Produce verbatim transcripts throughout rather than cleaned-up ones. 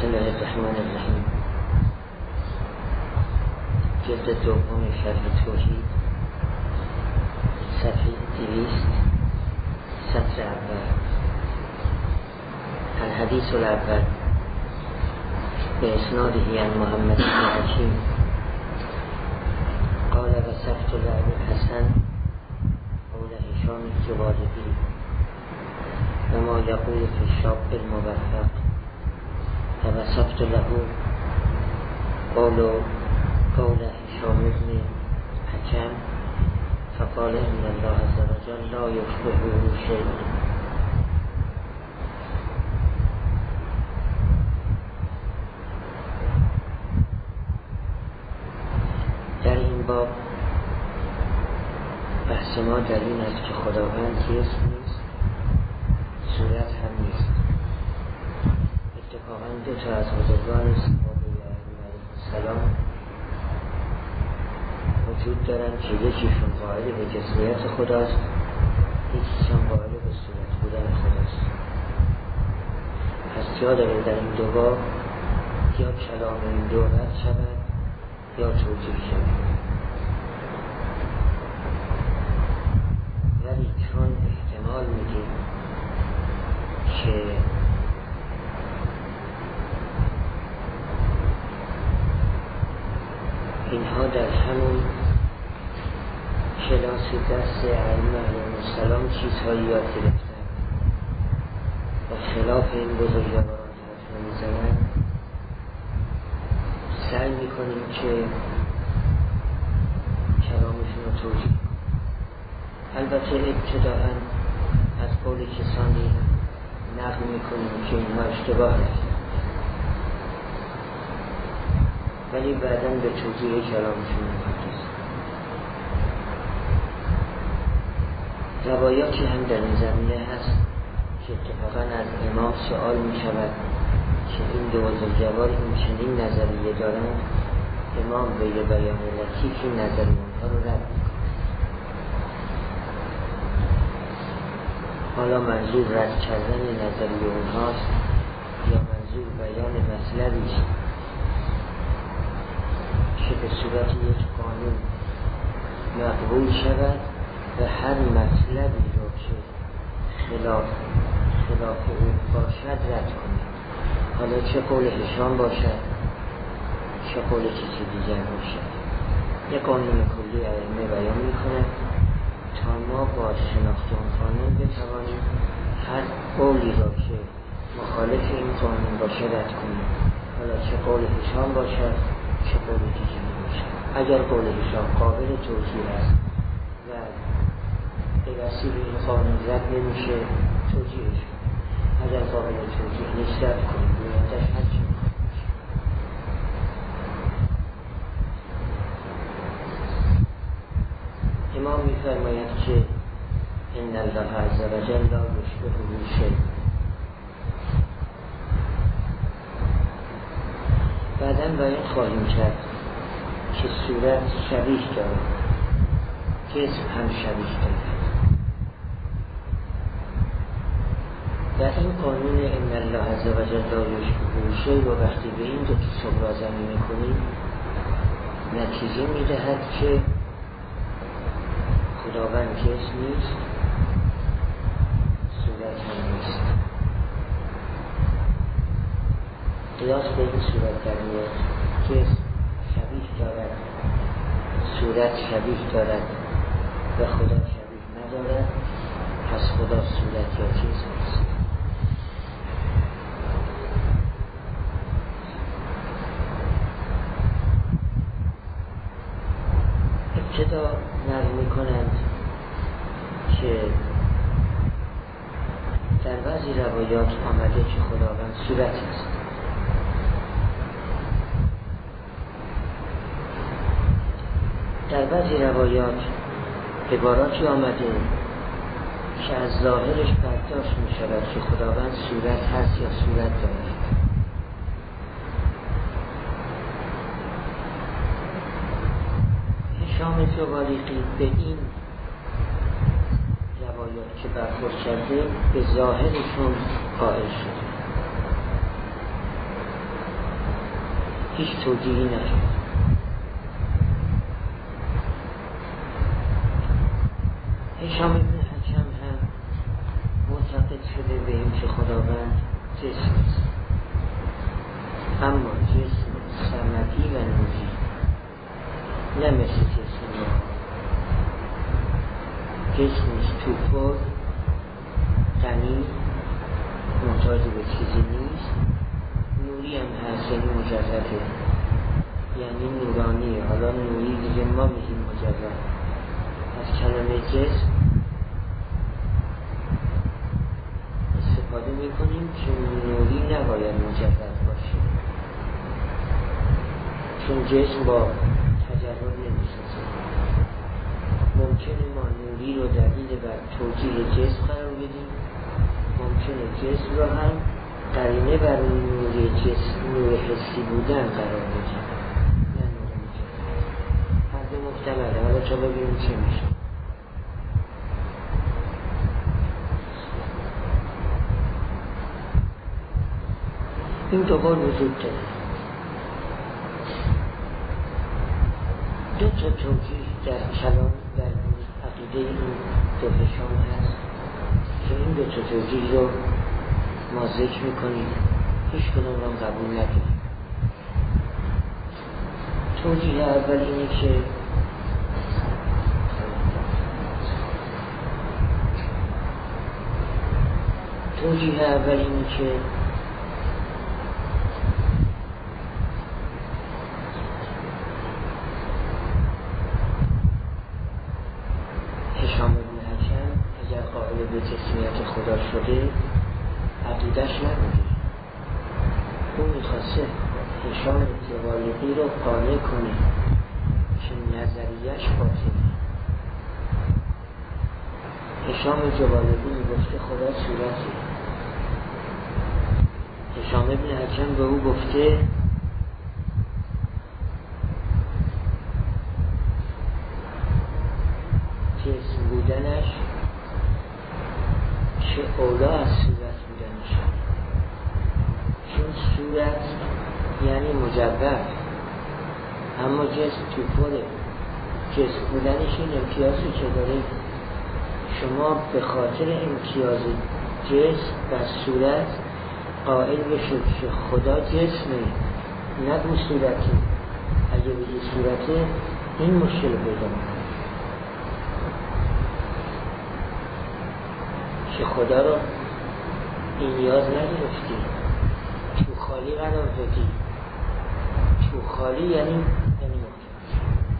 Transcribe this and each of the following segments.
بسم الله الرحمن الرحیم. جلد دوم شرح توحید، صفحه دویست، سطر اول. الحدیث الاول به اسناده عن محمد بن حکیم قال وصفت لأبي الحسن قول هشام الجوادبی و ما یقول فی الشاب الموفق ووصفت له قول قول هشام بن حکم فقال ان الله عز وجل لا یشبهه شیء. در این باب بحث ما در این است که خداوند جسم نیست، صورت هم نیست. اتفاقا دو تا از بزرگان صحابه علیهم السلام وجود دارند که یکیشون قائل به جسمیت خداست، یکیشون قائل به صورت بودن خداست. پس جا داره در این دو باب یا کلام این دو رد شود یا توجیه شود. ولی چون احتمال میدیم که اینها در همون کلاس دست ائمه علیهم السلام چیزهایی یاد گرفتن و خلاف این بزرگواران حرف نمیزنن، سعی میکنیم که کلامشون رو توجیه کنیم. البته ابتداءً از قول کسانی نقل میکنیم که اینها اشتباه رفتن، ولی بعداً به توجیه کلامشون میپردازیم. روایاتی هم در این زمینه هست که اتفاقاً از امام سوال میشود که این دو بزرگوار این چنین نظریه دارند، امام به یه بیان لطیفی نظریه اونها رو رد میکنه. حالا منظور رد کردن نظریه اونهاست یا منظور بیان مطلبی که به صورت یک قانون مقبول شود و هر مطلبی رو که خلاف خلاف او باشد رد کنید. حالا چه قول هشام باشد چه قول کسی دیگر باشد، یک قانون کلی ائمه بیان میکنه تا ما با شناخت اون قانون بتوانیم هر قولی را که مخالف این قانون باشه رد کنیم، حالا چه قول هشام باشد چه قول دیگری باشد. اگر قول هشام قابل توجیه است و به وسیله این قانون رد نمیشه توجیهش کنیم، اگر قابل توجیه نیست رد کنیم، بویندش هرچی میخواد باشه. امام میفرماید که ان الله عز وجل لا یشبهه شیء. بعداً باید خواهیم کرد که صورت شبیه دارد، جسم هم شبیه دارد و این قانون ان الله عز وجل لا یشبهه شیء و وقتی به این دو صغرا زمین میکنیم نتیجه میدهد که خداوند جسم نیست، صورت هم نیست. قیاس به این صورت در میاد، جسم شبیه دارد، صورت شبیه دارد و خدا شبیه ندارد، پس خدا صورت یا جسم نیست. ابتدا نقل میکنند که در بعضی روایات آمده که خداوند صورت است. در بعضی روایات عباراتی آمده که از ظاهرش برداشت می شود که خداوند صورت هست یا صورت دارد. هشام جوالیقی به این روایات که برخورد کرده به ظاهرشون قائل شده. هیچ توجیهی نشد. هشام ابن حکم هم معتقد شده به این که خداوند جسم است، اما جسم صمدی و نوری، نه مثل جسم ما. جسمش توپر، غنی، محتاج به چیزی نیست، نوری هم هست، یعنی مجرده، یعنی نورانیه. حالا نوری دیگه ما میگیم مجرد. از کلمه جسم استفاده میکنیم که نوری نباید مجرد باشه، چون جسم با تجرد نمیسازه. ممکنه ما نوری رو دلیل بر توجیه جسم قرار بدیم، ممکنه جسم رو هم قرینه بر نوری جسم، نور حسی بودن قرار بدیم، نه نور مجرد. هر دو محتمله. حالا تا ببینیم چه میشه. این دو قول وجود داره. دو تا توجیه در کلام در عقیده این دو هشام هست که این دو تا توجیه رو ما ذکر میکنیم، هیچ کدوم رو قبول نداریم. توجیه اول اینه که توجیه اول اینه که هشام ابن حکم اگر قائل به جسمیت خدا شده عقیدش نبوده. اون میخواسته هشام جوالقی رو قانع کنه که نظریش باطله. هشام جوالقی میگفته خدا صورته. هشام ابن حکم به او گفته جسم بودنش چه اولا از صورت بودنش، چون صورت یعنی مجبر، اما جسم توپره. جسم بودنش این امتیازی که داره، شما به خاطر امتیاز جسم و صورت قائل بشید که خدا جسمه، نگو صورته. اگه بگی صورته این مشکل پیدا میکنه که خدا رو این نیاز نگرفتی، تو خالی قرار دادی. تو خالی یعنی یعنی محتاج.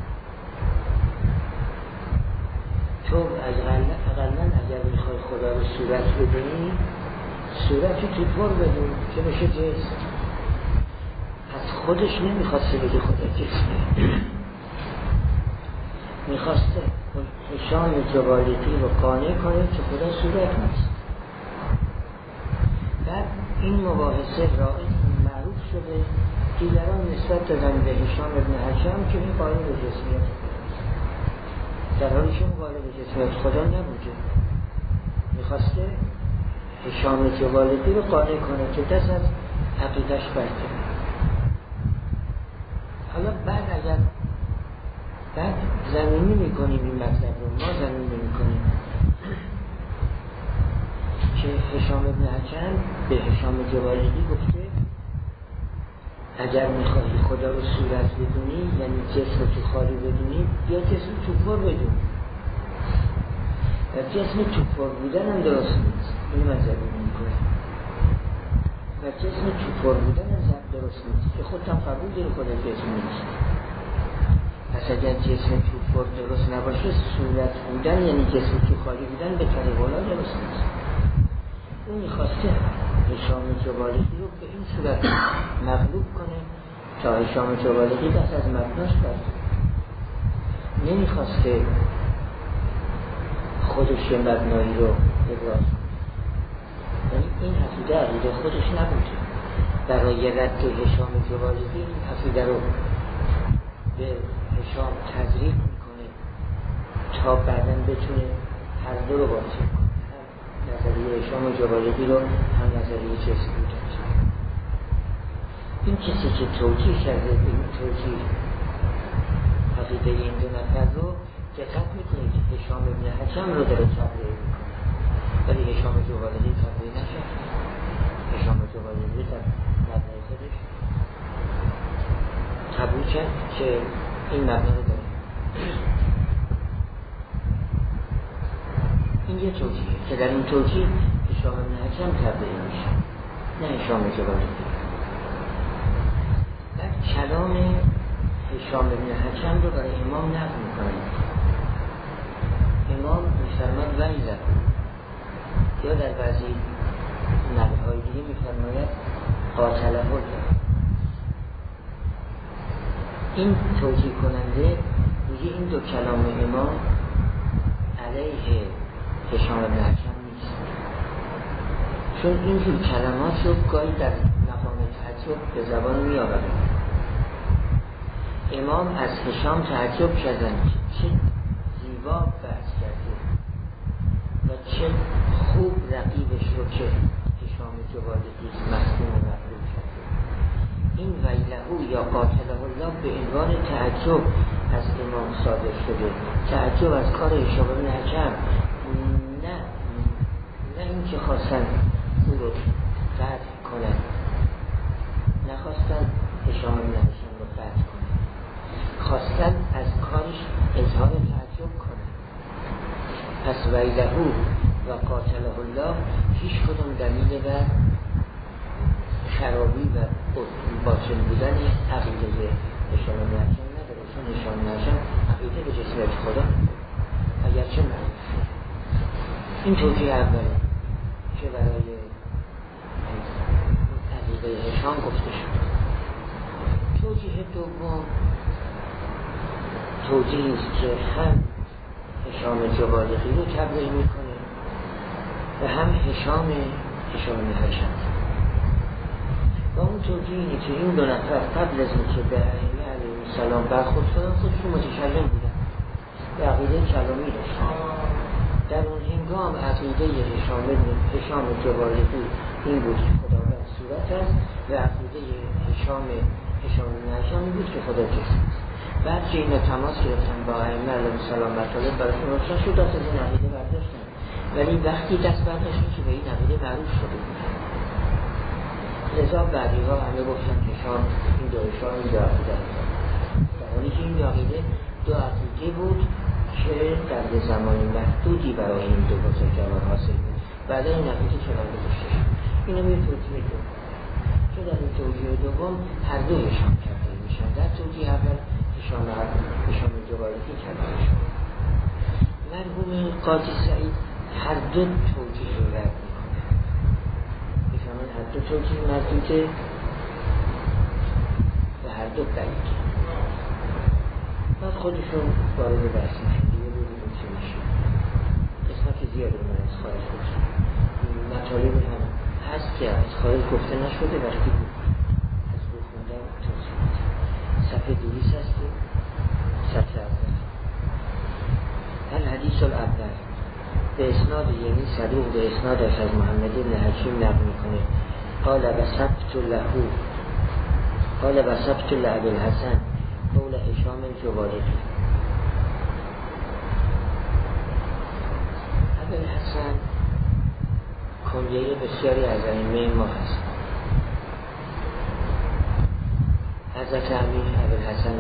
تو اقلن اگر میخوای خدا رو صورت بدونی، صورتی تو پر بدون که بشه جسم. از خودش نمیخواسته بگه خدا جسمه، میخواسته هشام جوالیقی رو قانع کنه که خدا صورت نیست. بعد این مباحثه رائج معروف شده، دیگران نسبت دادن به هشام ابن حکم که این قائل به جسمیت خدا، در حالی که اون قائل به جسمیت خدا نبوده. میخواسته هشام جوالیقی رو قانع کنه که دست از عقیدش برده. حالا بعد اگر بعد زمینی میکنیم این مطلب رو، ما زمینی میکنیم که هشام ابن حکم به هشام جوالیقی گفته اگر میخواهی خدا رو صورت بدونی، یعنی جسم تو خالی بدونی، یا جسم تو پر بدونی. و جسم تو پر بودن هم درست نیست، این من زمینی میکنم. و جسم تو پر بودن هم درست نیست که خودت هم قبول داری خدا جسم نیست. پس اگر جسم تو پر درست نباشه، صورت بودن یعنی جسم تو خالی بودن به طریق اولا درست نیست. اون میخواسته هشام جوالیقی رو به این صورت مغلوب کنه تا هشام جوالیقی دست از مبناش برد. نمیخواسته خودش یه مبنایی رو ابراز کنه، یعنی این عقیده عقیده خودش نبوده. برای رد هشام جوالیقی این عقیده رو به هشام تزریق میکنه تا بعداً بتونه هر دو رو باطل کنه، هم نظریه هشام جوالیقی رو هم نظریه جسم بودن. این کسی که توجیه کرده به این توجیه عقیده این دو نفر رو دقت میکنید که هشام ابن حکم رو داره تبرئه میکنه، ولی هشام جوالقی تبرئه نشد. هشام جوالقی در مبنای خودش تبرئه کرد که این مبنا رو داره. این یه توجیه که در این توجیه هشام ابن حکم تبرئه میشه، نه هشام جوالقی. بعد کلام هشام ابن حکم رو برای امام نقل میکنه. امام میفرماد ویله، یا در بعضی نقل‌های دیگه میفرماید قاتله الله. این توجیه کننده میگه این دو کلام امام علیه هشام ابن حکم نیست، چون اینجور کلمات رو گاهی در مقام تعجب به زبان میآورد. امام از هشام تعجب کردن چه زیبا بحث کرده و چه خوب رقیبش رو که هشام جوالقی محکوم و مقبول کرده. این ویلهو یا قاتله الله به عنوان تعجب از امام صادر شده، تعجب از کار هشام بن حکم، نه نه این که خواستن او رو قطع کنن، نخواستن هشام بن حکم رو قطع کنن، خواستن از کارش اظهار تعجب کنن. پس ویلهو و قاتله الله هیچ کدوم دلیل بر خرابی و باطل بودن عقیده هشام بن حکم نداره، چون هشام بن حکم عقیده به جسمیت خدا اگرچه معروف. این توجیه اولی که برای عقیده هشام گفته شد. توجیه دوم توجیه است که هم هشام جوالقی رو تبرئه میکنه و هم هشام هشام بن حکم. و اون توجیه اینه که این دو نفر قبل از اینکه به ائمه علیهم السلام برخورد کنن خودشون متکلم بودن و عقیده کلامی داشتن. در اون هنگام عقیده هشام هشام جوالقی این بود که خداوند صورت است و عقیده هشام هشام بن حکم این بود که خدا جسم است. بعد که اینا تماس گرفتن با ائمه علیهم السلام مطالب براشون روشن شد، دست از این عقیده برداشتن، ولی وقتی دست برداشتن که به این عقیده معروف شده بود. لذا بعدی ها همه گفتن هشام این دو هشام این دو عقیده هستن، در حالی که این دو عقیده دو عقیده بود که در زمان محدودی برای این دو بزرگوار حاصل بود. بعد این عقیده کنار گذاشته شد. اینو می توجیه دوم که در این توجیه دوم هر دو هشام کرده میشن. در توجیه اول هشام هشام جوالقی کرده شد. مرحوم قاضی سعید هر دو توجیه رو رد میکنه. میفهمن هر دو توجیه مردوده و هر دو بعید. بعد خودشون وارد بحث میشن دیگه ببینیم چی میشه. قسمت زیادی من از خارج گفتم، مطالبی هم هست که از خارج گفته نشده وقتی بود از بود خوندم توضیح میدم. صفحه دویست هست که صفحه اول الحدیث الاول به اسناد یعنی صدوق به اسنادش از محمد بن حکیم نقل میکنه. قال بسبت له قال بسبت لعب الحسن قول هشام جوالقی. ابوالحسن کنیه بسیاری از ائمه ما هست. حضرت امیر ابوالحسن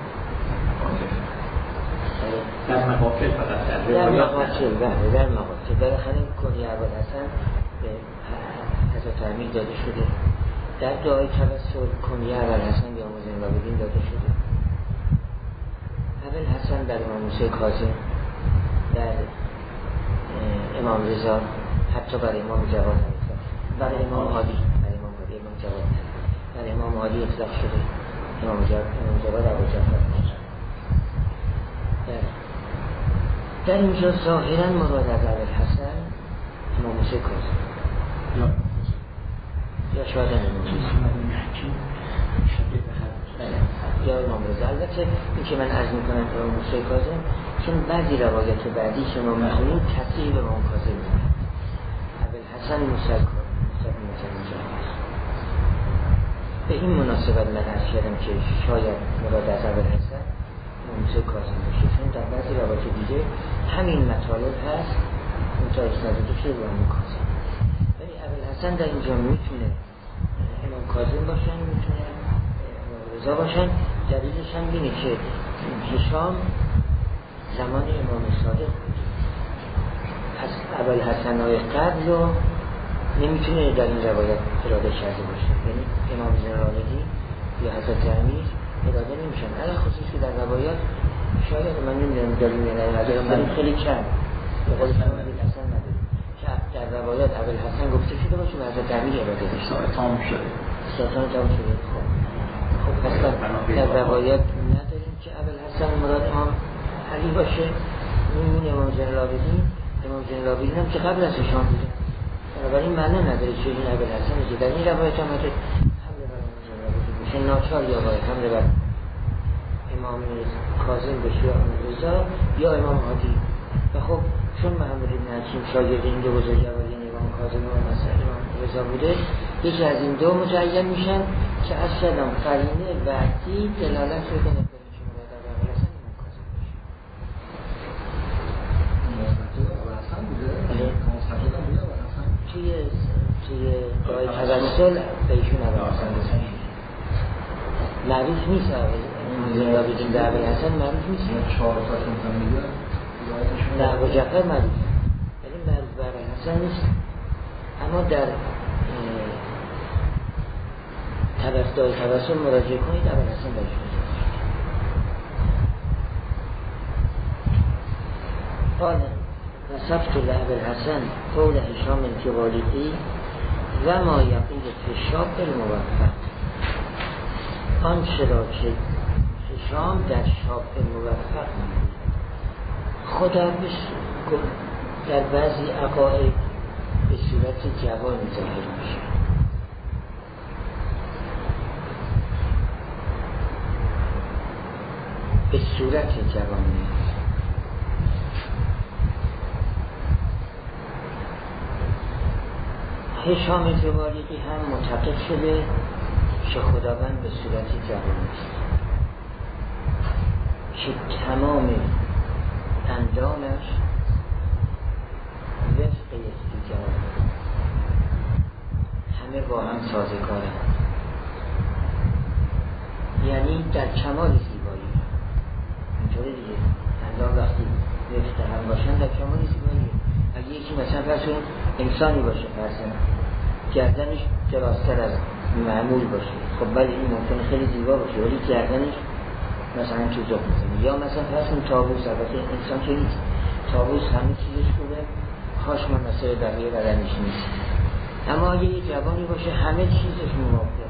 در مقاطع فقط در در مقاطع بله در مقاطع بالاخره کنیه ابوالحسن به حضرت امیر داده شده. در دعای توسل کنیه ابوالحسن یا زین العابدین داده شده. ابوالحسن در امام موسی کاظم، در امام رضا، حتی برای امام جواد اطلاق، برای امام عادی برای امام عادی امام جواد برای امام عادی اطلاق شده. امام جواد ابو جعفر. در اینجا ظاهرا مراد از ابوالحسن امام موسی کاظم یا شاید امام موسی یا امام رضا. البته این که من عرض میکنم امام موسی کاظم چون بعضی روایت بعدی که ما میخونیم تصریح به امام کاظم میکنم. ابوالحسن موسی کاظم به این مناسبت من عرض کردم که شاید مراد از ابوالحسن موسی کاظم باشه، چون در بعضی روایات دیگه همین مطالب هست منتها اسناد شده به امام کاظم. ولی ابوالحسن در اینجا میتونه امام کاظم باشن، میتونه امام رضا باشن. دلیلش هم اینه که هشام زمان امام صادق بود، پس ابوالحسن های قبل رو نمیتونه در این روایت اراده کرده باشه، یعنی امام زنرالدی یا حضرت امیر اراده نمیشن، علا خصوص که در روایات شاید من نمیدونم داریم یا نه، من خیلی کم به قول فرمان ابوالحسن نداریم که در روایات ابوالحسن گفته شده باشه و حضرت امیر اراده باشه تمام شده سلطان تمام شده. خب خب پس در روایات نداریم که ابوالحسن مراد امام علی باشه. میمونه امام زنرالدی، امام زنرالدی هم که قبل از هشام بوده، بنابراین معنی نداره که این ابوالحسن که در این روایت هم حمله بر امام زنرالدی بشه ناچار یا باید حمله بر امام کاظم بشه یا امام رضا یا امام هادی. و خب چون محمد بن حکیم شاگرد این دو بزرگوار یعنی امام کاظم و مثلا امام رضا بوده، یکی از این دو متعین میشن که از شدم قرینه وقتی دلالت رو کنه به اینکه مراد ابوالحسن امام کاظم باشه. توی توی رای توسل به ایشون ابوالحسن معروف نیست، زنده بودیم به ابوالحسن معروف نیست، نه ابو جعفر معروف ولی معروف به ابوالحسن نیست. اما در طبقه توسل مراجعه کنید ابوالحسن به ایشون قال وصفت لابوالحسن قول هشام الجوالیقی و ما یقول فی شاب الموفق، آنچه را که هشام در شاب الموفق میگوید خدا در بعضی عقاید به صورت جوان ظاهر میشه. به صورت جوان میشه. هشام جوالیقی هم معتقد شده که خداوند به صورت جوان است که تمام اندامش وفق یکدیگر همه با هم سازگارند، یعنی در کمال زیبایی. اینطوری دیگه اندام وقتی وفق هم باشن در کمال زیبایی. اگه یکی مثلا فرسون انسانی باشه، فرسون گردنش دراستر از معمول باشه، خب بله این ممکنه خیلی زیبا باشه ولی گردنش مثلا تو زخم میزنه. یا مثلا فرسون تابوس، البته انسان که نیست، تابوس همه چیزش خوبه، هاش من مثلا بقیه بدنش نیست، اما اگه یه جوانی باشه همه چیزش موافقه.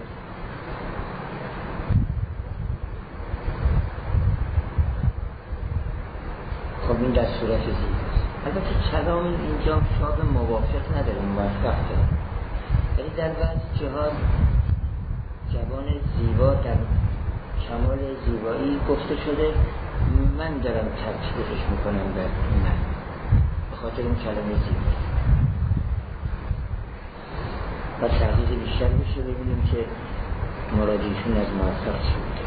خب این در صورت زیباست. البته کلام اینجا شاب موافق نداره، موفق داره، ولی در بعضی جهات جوان زیبا در کمال زیبایی گفته شده. من دارم ترکیبش میکنم در من به خاطر اون کلمه زیبا و تحقیق بیشتر بشه ببینیم که مرادیشون از موفق شد.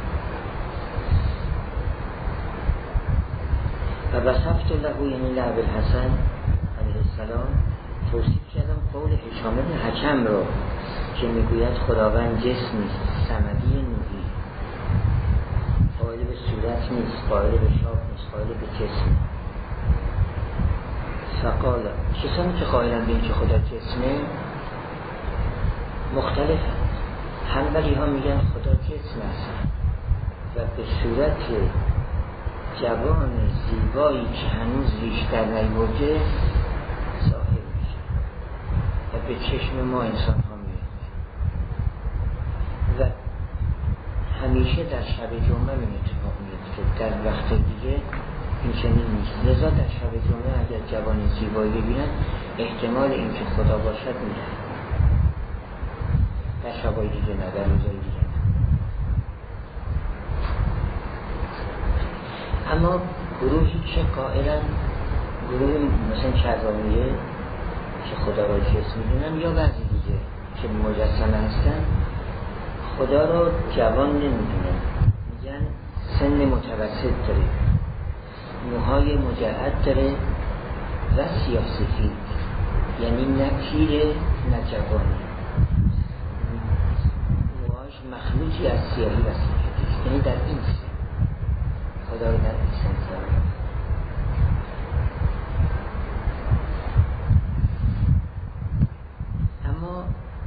و وصفت له یعنی لابوالحسن علیه السلام توصیف کردم قول هشام بن حکم را که میگوید خداوند جسمی صمدی نوری، قائل به صورت نیست، قائل به شاب نیست، قائل به جسم. فقال کسانی که قائلن به این که خدا جسمه مختلف، حنبلی ها میگن خدا جسم است و به صورت جوان زیبایی که هنوز ریش در نیورده ظاهر میشه و به چشم ما انسان ها میاد و همیشه در شب جمعه این اتفاق میفته، در وقت دیگه این چنین نیست. لذا در شب جمعه اگر جوان زیبایی ببینن احتمال اینکه خدا باشد میره، در شبای دیگه نه، در روزای دیگه نه. اما گروهی که قائلن، گروه مثلا کررامیه که خدا را جسم میدونن یا بعضی دیگه که مجسمه هستن، خدا رو جوان نمیدونن، میگن سن متوسط داره، موهای مجعد داره و سیاه‌سفید، یعنی نه پیره نه جوانه، موهاش مخلوطی از سیاهی و سفیدی، یعنی در این سن خدا رو در این سن داره. اما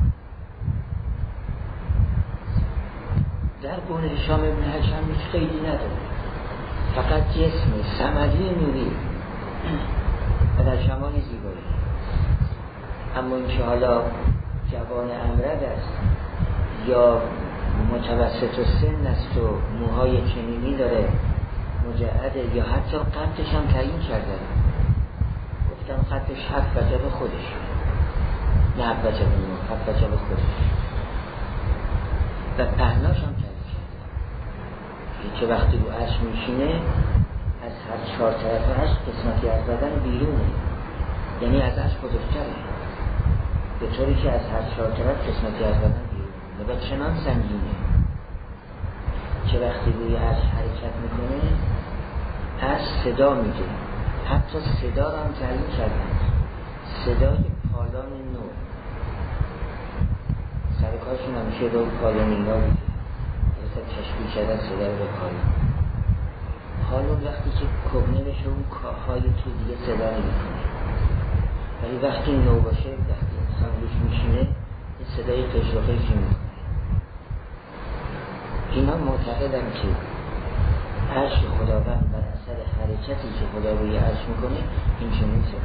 در قول هشام ابن حکم هیچ خیلی نداره، فقط جسم صمدی نوری و در شمال زیبایی. اما این که حالا جوان امرد است یا متوسط و سن است و موهای چنینی داره مجعده، یا حتی قدش هم تعیین کرده، گفتم قدش هفت وجب خودش، نه هفت وجب نیم، هفت وجب خودش، و پهناش هم تعیین کرده که وقتی رو عرش میشینه از هر چهار طرف عرش قسمتی از بدن بیرونه، یعنی از عرش بزرگتره، به طوری که از هر چهار طرف قسمتی از بدن بیرونه و چنان سنگینه که وقتی روی عرش حرکت میکنه عرش صدا میده، حتی صدا رو هم تعیین کردن، صدای پالان نو، سرکارشون همیشه رو پالان اینا میده، مثلا تشبیه کردن صدا رو به پالان. حالا وقتی که کهنه بشه اون کاهای تو دیگه صدا نمیکنه، ولی وقتی نو باشه، وقتی انسان روش میشینه این صدای قشر و قشر میکنه. اینا معتقدن که عرش خداوند بر اثر حرکتی که خدا روی عرش میکنه این چنین صدا،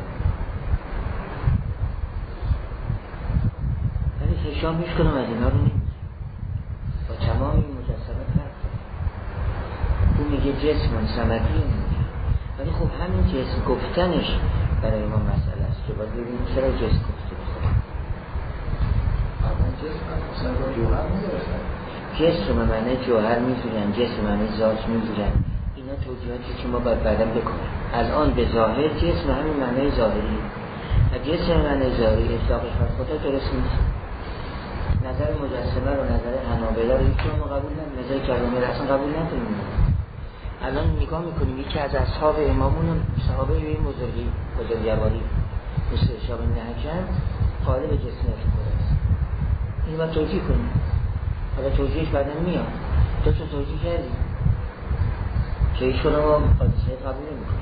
ولی هشام هیچ کنم از اینا رو نمیشه، با تمام این مجسمه فرق داره. اون میگه جسم صمدی میگه، ولی خب همین جسم گفتنش برای ما مسئله است که باید ببینیم چرا جسم گفته بخواه. اما جسم مثلا با جوهر میدارستن، جسم معنی جوهر میذارن، جسم معنی ذات میذارن، اینا توجیهاتی که ما باید بعدم بکنیم. الان به ظاهر جسم همین معنی ظاهری و جسم معنی ظاهری اطلاقش بر خدا درست نیست. نظر مجسمه رو، نظر حنابلة رو هیچ ما قبول نداریم، نظر کلامه رو اصلا قبول نداریم. الان نگاه میکنیم یکی از اصحاب امامون، صحابه این بزرگی بزرگواری مثل هشام بن حکم قالب جسم خدا است، این باید توجیه کنیم. حالا توجیهش بعدا میاد، تو چه توجیه کردی که ایشون رو قادسه قبول نمیکنیم.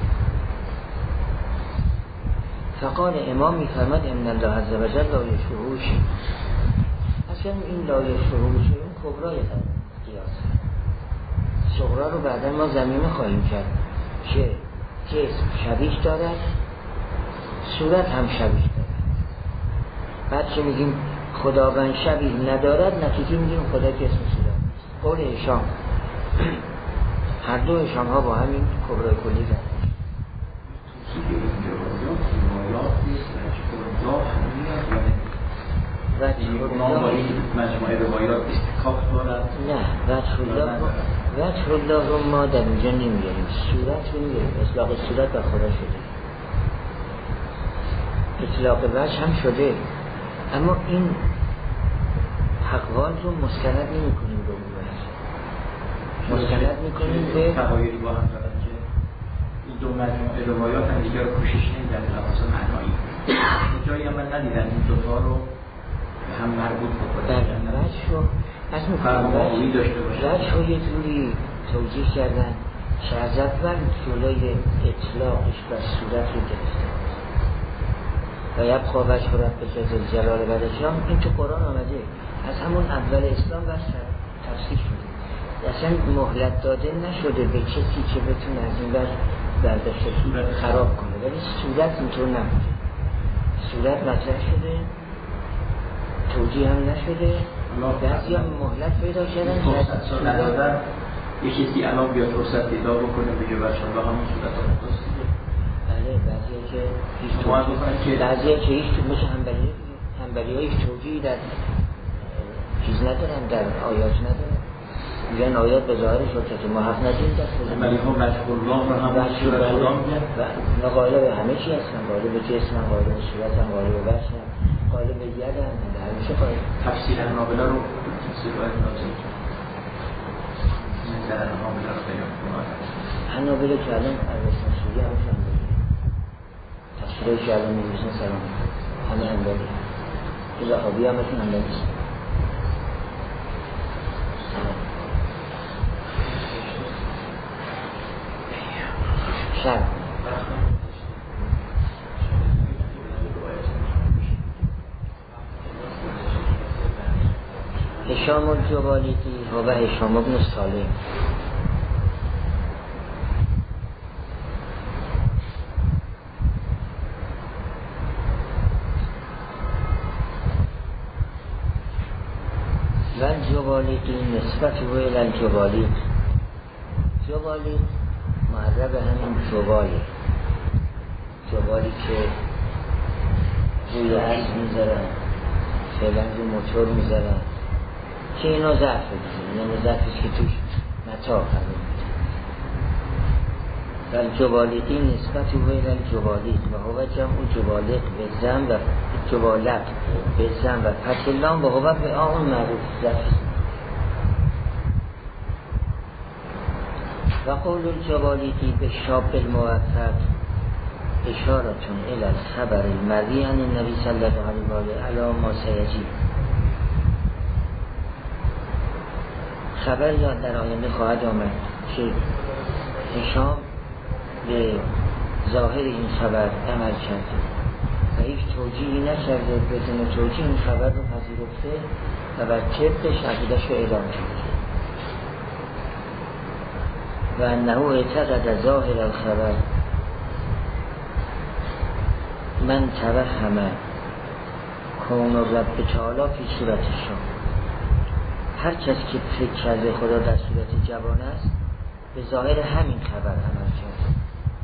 فقال امام میفرماد ان الله عز و جل لا یشرعوش، اصلا این لا یشرعوش این کبرای قیاس، صغرا رو بعدا ما زمینه خواهیم کرد که جسم شبیه دارد، صورت هم شبیه دارد. بعد که میگیم خداوند شبیه ندارد، نتیجه میگیم خدا جسم صورت نیست. قول هشام، هر دو هشام ها با همین کبرای کلی زد. مجموعه روایات استکاف دارد؟ نه، وجه الله رو ما در اینجا نمیاریم، صورت رو میاریم، اطلاق صورت بر خدا شده، اطلاق وجه هم شده، اما این اقوال رو مستند نمی کنیم به اون وجه، مستند می کنیم به تغایری با هم دارن که این دو مجموعه روایات هم دیگر رو کوشش نمیدن لحاظ معنایی، جایی هم من ندیدن این دوتا رو هم مربوط بکنه. در وجه رو از فرماوی داشته باشه، وجه رو یه جوری توجیه کردن که از اول جلوی اطلاقش بر صورت رو گرفته و یبقا وجه ربک ذی الجلال و الاکرام. این تو قرآن آمده، از همون اول اسلام بر تفسیر شده، اصلا مهلت داده نشده به کسی که بتونه از این بر برداشته صورت خراب کنه، ولی صورت اینطور نبوده، صورت مطرح شده، توجیه هم نشده، بعضی هم مهلت پیدا کردن که از صورت یه کسی الان بیاد فرصت پیدا بکنه بگه بچه‌ها با همون صورت ها مقصد. بله، بعضی که هیچ توجیه، بعضی که هیچ مثل حنبلی حنبلی ها هیچ توجیهی در چیز ندارن، در آیات ندارن، میگن آیات به ظاهرش رو که ما حق ندیم دست بزنیم، ولی هم وجه الله رو هم صورت خدا میگن و اینا قالب همه چی هستن، قالب جسم هم، قالب صورت هم، قالب وجه هم، قالب ید هم همیشه قالب تفسیر حنابلة رو تفسیر باید نازل نظر حنابلة رو بیان کنم. حنابلة که الان عربستان سوری همه حنابلة تفسیرهایی که الان می‌نویسن سلام همه حنابلة که وهابی هم مثل حنابلة شرق هشام الجوالیقی و هشام ابن سالم و الجوالیقی نسبت و الى الجوالیق جوالیق معرب همین جوالی جوالی که روی اسب میذارن فعلا رو موتور میذارن که اینا ضعف بگیرن اینا ضعفش که توش متاع همین و الجوالیقی نسبت و الى الجوالیق و هو جمع جوالق به زن و جوالق به زن و پتلان و هو به آن معروف ضعف و قول الجوالیقی به شاب الموفق اشارتون الى الخبر المرئی عن النبی صلی الله علیه و آله علی ما سیجی خبر یاد در آینده خواهد آمد که هشام به ظاهر این خبر عمل کرده و هیچ توجیهی نکرده بدون توجیه این خبر رو پذیرفته و بر طبقش عقیده‌اش رو اعلام کرده و انه اعتقد ظاهر الخبر من توهم کون رب تعالی فی صورت شام هر کس که فکر کرده خدا در صورت جوان است به ظاهر همین خبر عمل کرده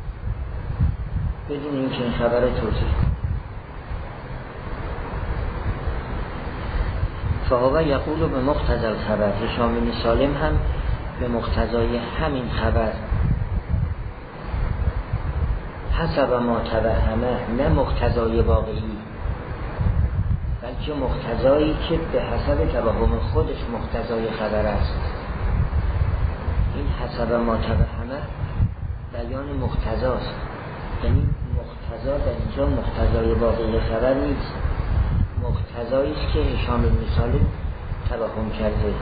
بدون اینکه این خبر رو توضیح فهو یقول به مقتضی الخبر هشام بن سالم هم به مقتضای همین خبر حسب ما توهمه نه مقتضای واقعی بلکه مقتضایی که به حسب توهم خودش مقتضای خبر است این حسب ما توهمه بیان مقتضاست یعنی مقتضا در اینجا مقتضای واقعی خبر نیست مقتضایی است که هشام بن سالم توهم کرده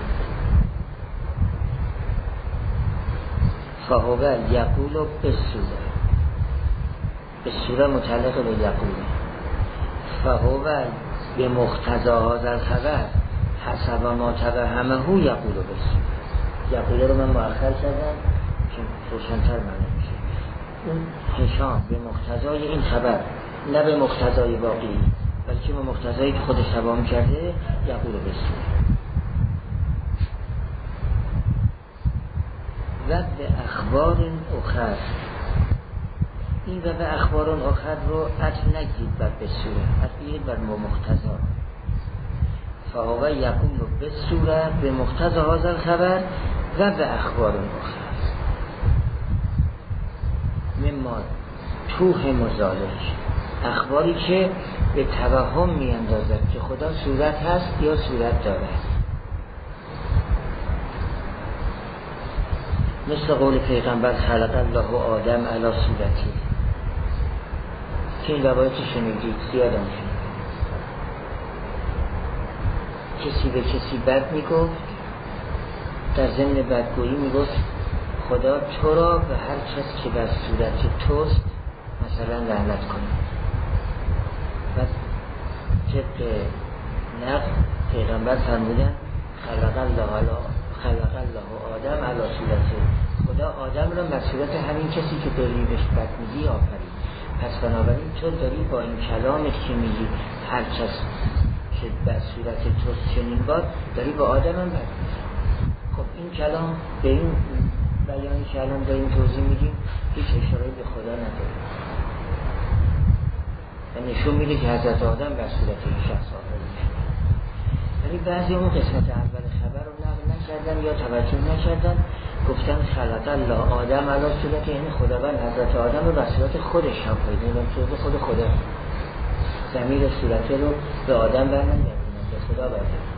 فهو یقول به سوره به سوره متعلق به یقول فهو به مقتضی هذا خبر حسب ما توهمه یقول به سوره یقول رو من مؤخر کردم که روشن‌تر معنی میشه اون هشام به مقتضای این خبر نه به مقتضای واقعی بلکه به مقتضایی که خودش توهم کرده یقول به سوره و به اخبار اخر این و به اخبار اخر رو عطف نگید بر به سوره عطف بر مقتضا فهو یقول به سوره به مقتضا هذا الخبر و به اخبار اخر مما توه مزالش اخباری که به توهم می اندازد که خدا صورت هست یا صورت دارد مثل قول پیغمبر خلق الله آدم علی صورتی که این روایت شنیدید زیاد هم شد کسی به کسی بد میگفت در ضمن بدگویی میگفت خدا تو را به هر کس که بر صورت توست مثلا لعنت کنه و طبق نقل پیغمبر فرمودن خلق الله علی خلق الله آدم علی صورته خدا آدم را بر صورت همین کسی که داری بهش بد میگی آفرید پس بنابراین تو داری با این کلامت که میگی هر کس که بر صورت توست چنین باد داری با آدم هم بد میگی خب این کلام به این بیانی که الان داریم توضیح میدیم هیچ اشاره به خدا نداره و نشون میده که حضرت آدم بر صورت این شخص آفرید شده ولی بعضی اون قسمت اول خبر رو نقل نکردن یا توجه نکردن گفتن خلق الله آدم علی صورت یعنی خداوند حضرت آدم رو بر صورت خودش آفرید یعنی صورت خود خدا ضمیر صورت رو به آدم برنگردونن، به خدا برگردونن.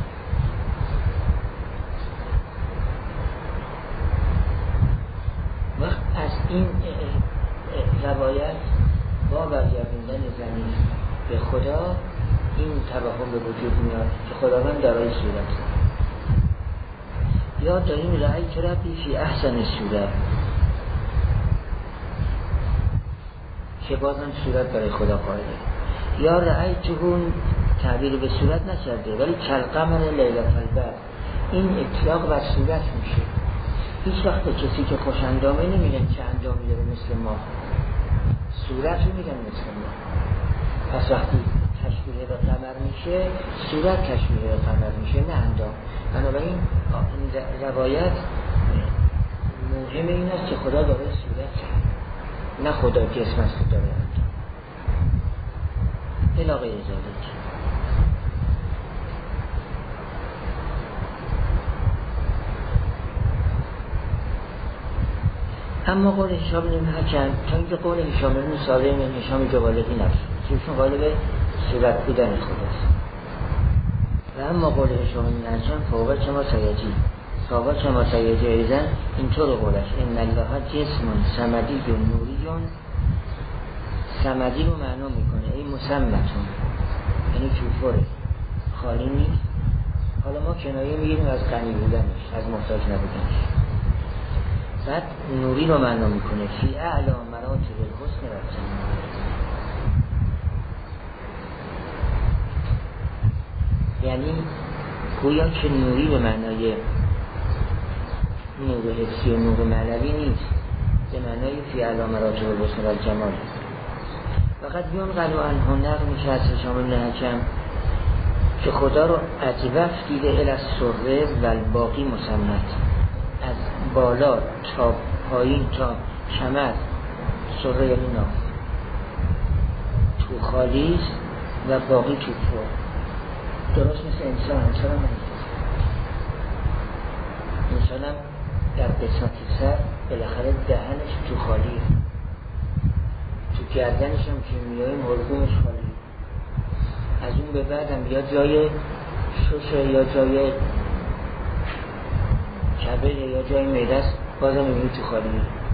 وقت از این روایت با برگردوندن ضمیر به خدا این توهم به وجود میاد که خداوند دارای صورت. یا داریم رأیت ربی فی احسن صورت که بازم صورت برای خدا قائله. یا رأیتون تعبیر به صورت نکرده ولی کالقمر لیلة البدر، این اطلاق بر صورت میشه. هیچ وقت کسی که خوش اندامه نمیگن چه اندامی داره مثل ما، صورت رو میگن مثل ما. پس وقتی تشبیه به قمر میشه صورت تشبیه به قمر میشه نه اندام. بنابراین این روایت مهم این است که خدا داره صورت، نه خدا جسم است که داره اندام. علاقه ذالک. اما قول هشام بن حکم، تا اینکه قول هشام بن سالم و هشام جوالقی نفس چون قول به صورت بودن خداست. و اما قول هشام بن حکم فوق کما سیجی فوق کما سیجی ایزن اینطور قولش ان الله جسم صمدی و نوریون. صمدی رو معنا میکنه ای مسمتون، یعنی توفره، خالی نیست. حالا ما کنایه میگیریم از غنی بودنش، از محتاج نبودنش. بعد نوری رو معنا میکنه فی اعلی مراتب الحسن و الجمال، یعنی گویا که نوری به معنای نور حسی و نور معنوی نیست، به معنای فی اعلی مراتب الحسن و الجمال. فقط بیان قلو عنه نقل میشه از هشام بن حکم که خدا رو از وفت دیده الی السره و الباقی مسمت، از بالا تا پایین تا کمر، سره یعنی ناف، تو خالی و باقی تو پر. درست مثل انسان، انسان هم انسان هم در قسمت سر بالاخره دهنش تو خالی، تو گردنش هم که میاییم حلقومش خالی، از اون به بعد هم یا جای ششه یا جای کبه یا جای میدست بازم میگه تو خالی.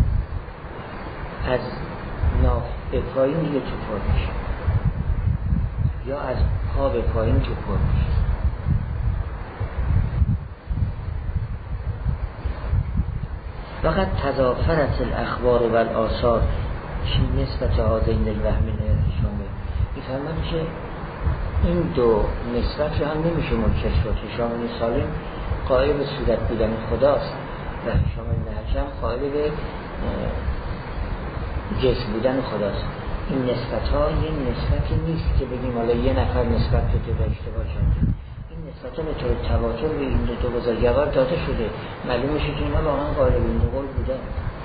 از ناف به پایین دیگه تو پر میشه، یا از پا به پایین تو پر میشه. فقط تضافرت الاخبار و الآثار فی نسبت هذین الوهمین هشامه. میفهمم که این دو نسبت رو هم نمیشه منکر شد. هشام بن سالم قائل به صورت بودن خداست و هشام بن حکم قائل به جسم بودن خداست. این نسبت ها یه نسبتی نیست که بگیم حالا یه نفر نسبت بده و اشتباه کرده. این نسبت ها به طور تواتر به این دو بزرگوار داده شده. معلوم میشه که اینا واقعا قائل به این دو قول بودن.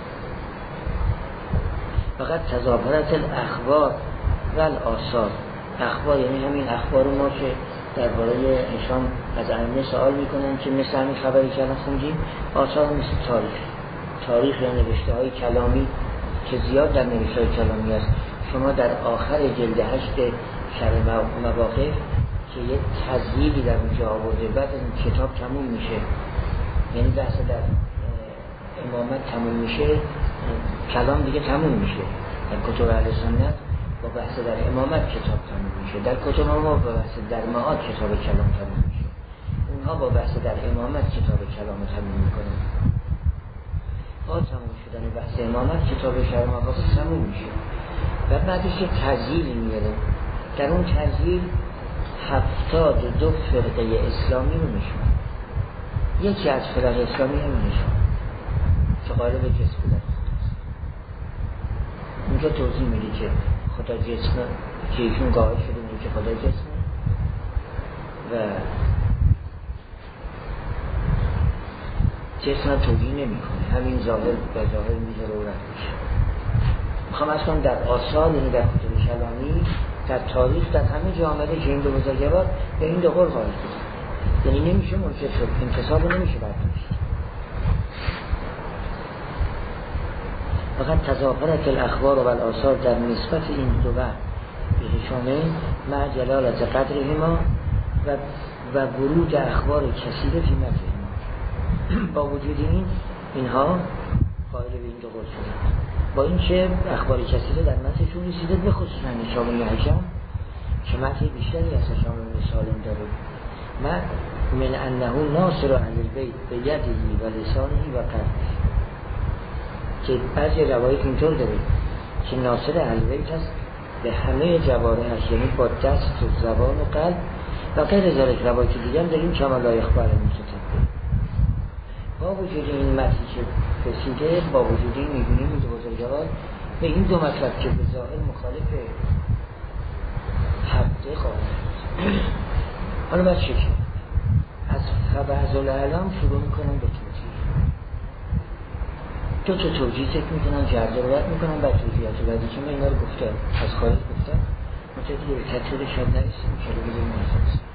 فقط تضافرت الاخبار و الآثار. اخبار یعنی همین اخبار ما که درباره هشام از ائمه سوال میکنن که مثل همین خبری که الان خوندیم. آثار مثل تاریخ، تاریخ یا نوشته های کلامی که زیاد در نوشته های کلامی است. شما در آخر جلد هشت شرح مواقف که یک تذییلی در اونجا آورده، بعد این کتاب تموم میشه، یعنی بحث در امامت تموم میشه، کلام دیگه تموم میشه. در کتب اهل سنت با بحث در امامت کتاب تموم میشه، در کتب ما با بحث در معاد کتاب کلام تموم میشه، اونها با بحث در امامت کتاب کلام تموم میکنن. با تموم شدن بحث امامت کتاب شرح مواقف تموم میشه و بعدش یک تذییلی میاره. در اون تذییل هفتاد و دو فرقه اسلامی رو نشون، یکی از فرقه اسلامی هم نشون که قائل به جسم بودن خداست. اونجا توضیح میدی که خدا جسمه، که ایشون قائل شده میگه که خدا جسمه و جسم توجیه نمی کنه، همین ظاهر به ظاهر میذاره و رد میشه. میخوام اصلا در آثار، یعنی در کتب کلامی، در تاریخ، در همه جا آمده که این دو بزرگوار به این دو قول قائل بودن، یعنی نمیشه منکر شد، انتصاب نمیشه برداشت. فقط تضافرت الاخبار و الآثار در نسبت این دو وهم بهشانه مع جلالت قدرهما و و ورود اخبار کثیره فی متنهما. با وجود این اینها قائل به این دو قول شدند، با این که اخبار کثیره در متنشون رسیده، به خصوص هشام بن هشام که متن بیشتری از هشام بن سالم داره. من من انه ناصر اهل البیت به یدهی و لسانهی و قلبه، که بعضی روایت اینطور داره که ناصر اهل بیت هست به همه جوارحش، یعنی با دست و زبان و قلب و غیر ذلک. روایت دیگه هم داریم کما لا یخبر المتتبع. با وجود این متنی که رسیده، با وجود این می‌بینیم این دو بزرگوار به این دو مطلب که به ظاهر مخالف حقه خواهد. حالا باید چه کرد؟ از فبعض الاعلام شروع میکنم به توجیه. دو تا توجیه فکر میکنم جرد رو رد میکنم بر توجیهات رو بعدی، چون اینا رو گفتم از خارج گفتم متعدی به تطویر شاید نرسیم که رو بگیم نرسیم.